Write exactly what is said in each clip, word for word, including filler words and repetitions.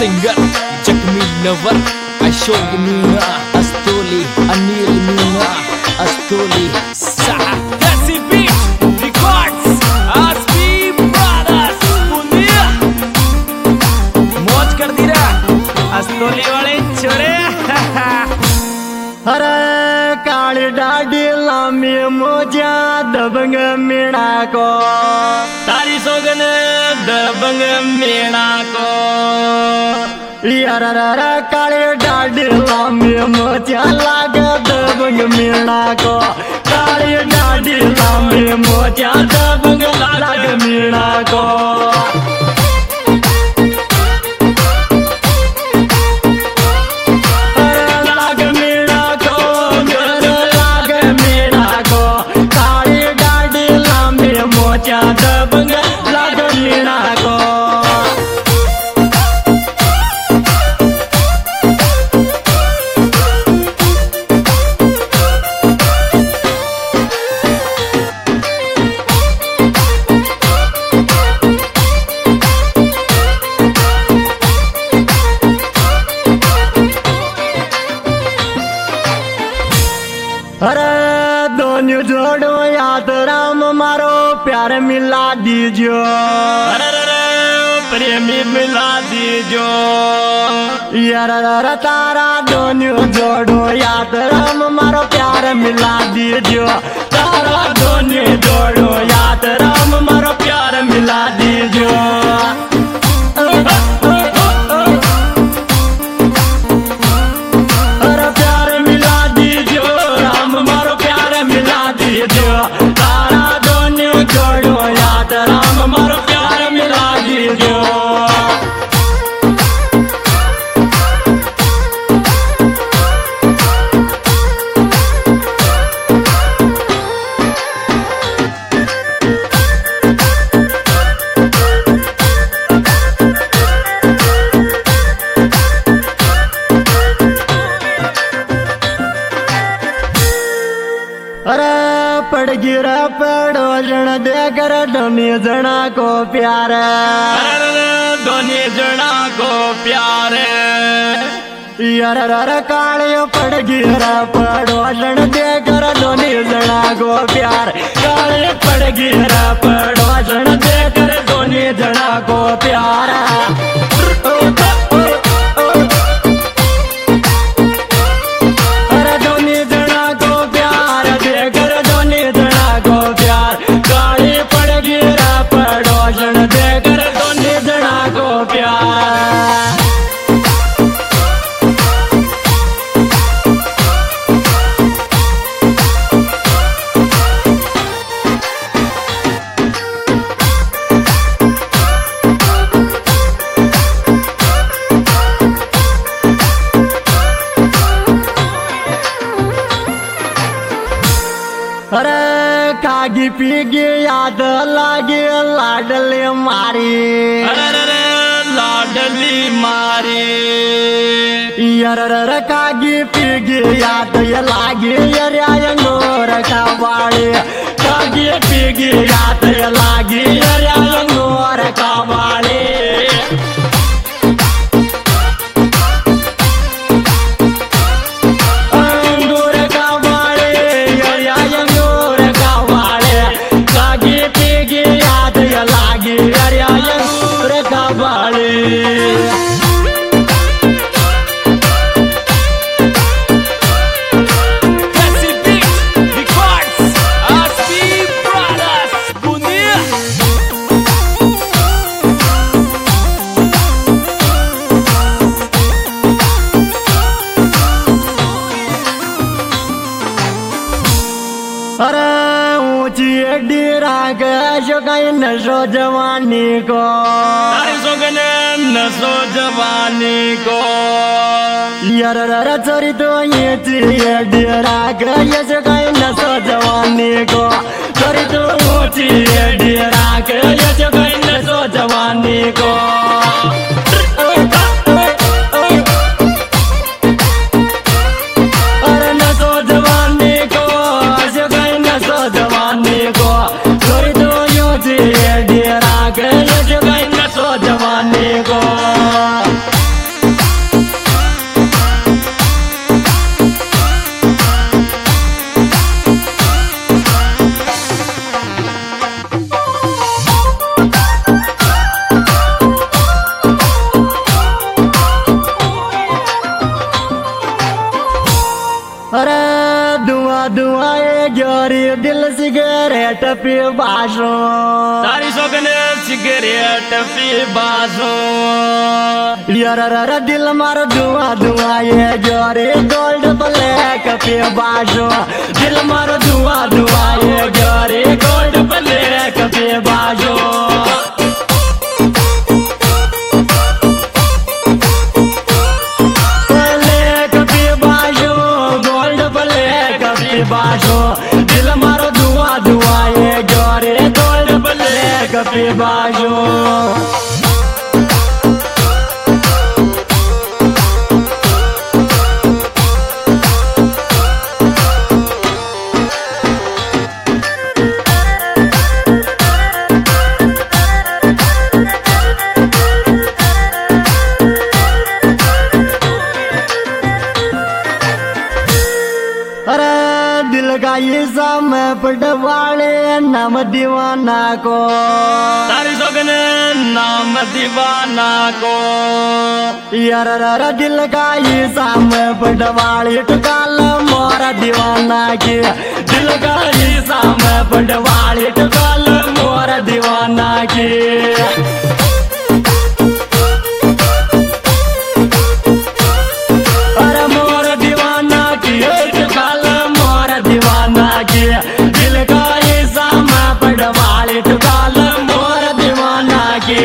Singer जख्मी नवर अशोक मीना अस्तोली अनिल मीना अस्तोली मौज कर दी रहा अस्तोली वाले छोरे। अरे काली डाडी लामी मोजा दबंग मीणा को तारी सोगन दबंग मीणा को यार काली डाडी लामी मोजा लाग दबंग मीणा को काली डाडी लामी मोजा दबंग लाग मीणा को दबंग लाग मीणा को अरे दोनों जोड़ो याद राम मारो प्यार मिला दीजो अरे प्रेमी मिला दीजो यार तारा दोनों जोड़ो याद राम मारो प्यार मिला दीजो तारा दोनों जोड़ो याद राम मारो प्यार मिला दीजो तारा दोनों जोड़ो याद राम मारो प्यार मिला दीजो। अरे पड़ गिरा पड़ो जन दे कर दोनी जना को प्यार दोनी जना को प्यार यार कालियो पड़ गिरा पड़ो जन दे कर दोनी जना को प्यार काले पड़ गिरा पड़ो जन दे कर दोनी जना को प्यार अरे कागी पीगी याद लागे लाडली मारी अरे लाडली मारी यार कागी पीगी याद लागे यंगोर का बाड़ी कागी पीगी याद लागे यंगोर का बाड़ी अरे ऊंची डेरा गो गई नशो जवानी को अरे सोगन नशो जवानी को यार चोरी तो ये डेरा गई नशो जवानी को चोरी तो ऊंची डेरा गई नशो जवानी को जवानी को पी बासो तारी सोगने सिगरेट पी बासो यार दिल मारो धुआं धुआं ये जोरे गोल्ड ब्लैक पी बासो दिल मारो धुआं धुआं ये जोरे गोल्ड ब्लैक पी बासो बाजो दिल मारो धुआं धुआं ये जोरे गोल्ड ब्लैक पे बाजो ये साम पटवाले नाम दीवाना को तारी सोगने नाम दीवाना को यार दिल का ये साम पटवाले टुकाल मोरा दीवाना के दिल का ये साम पटवाले टुकाल मोरा दीवाना के दिल का ये सामा पड़वाले टुकाल मोर दीवाना के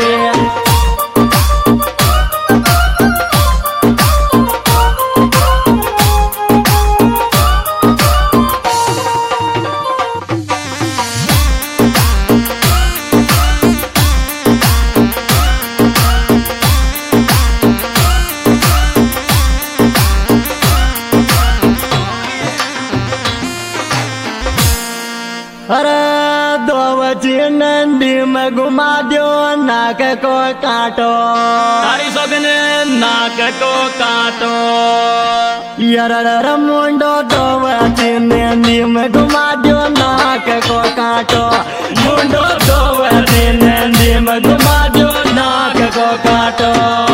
अरे दो बजे नंदी में घुमा दो नाक को काटो तारी सोगने नाक को काटो यार मुंडो दो बजे नंदी में घुमा दो नाक को काटो मुंडो दो बजे नंदी में घुमा दो नाक को काटो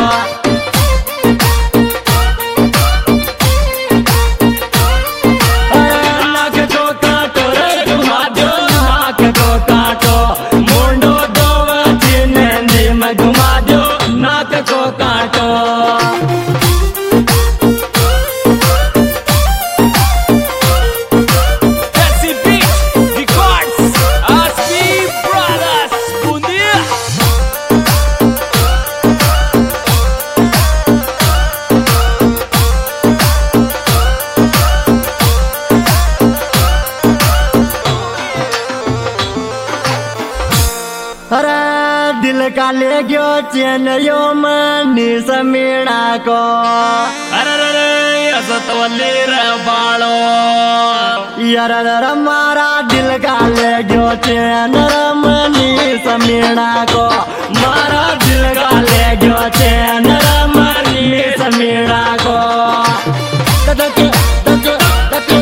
दिल का ले गयो चैन यो मनी समीना को अरे रे असतवली रे बालो यार मारा दिल का ले गयो चैन मनी समीना को मारा दिल का ले गयो चैन मनी समीना को तक तक तक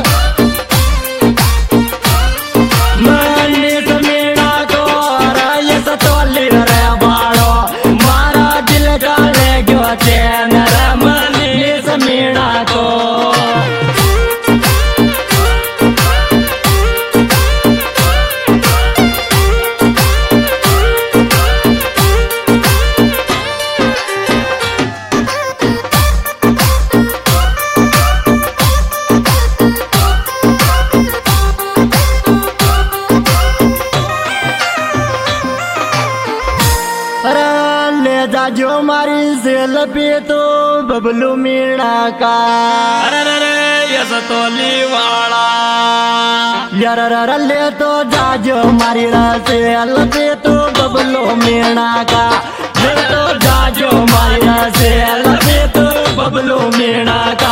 मनी समीना को ये सतवली समीना को जो मारी सेल पे तो बबलू मीणा का अरे रे ये सतोली वाला यार ले तो जाजो मारी सेल पे तो बबलू मीणा का ले तो जाजो मारी सेल पे तो बबलू मीणा का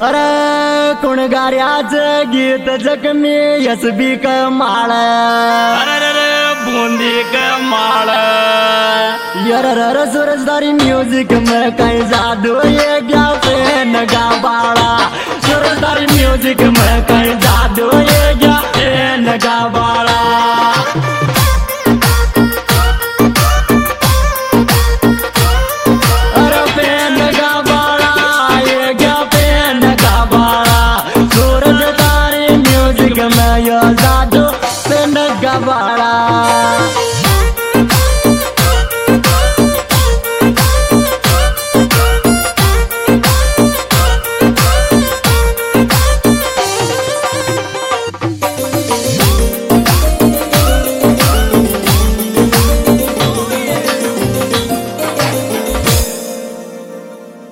अरे कुण गार्याच गीत जखमी यस बी क माळ अरे रे रे बूंदी के माल यर रर सूरजदारी म्यूजिक में कहीं जादू ये क्या फैन गा बाड़ा सूरजदारी म्यूजिक में कहीं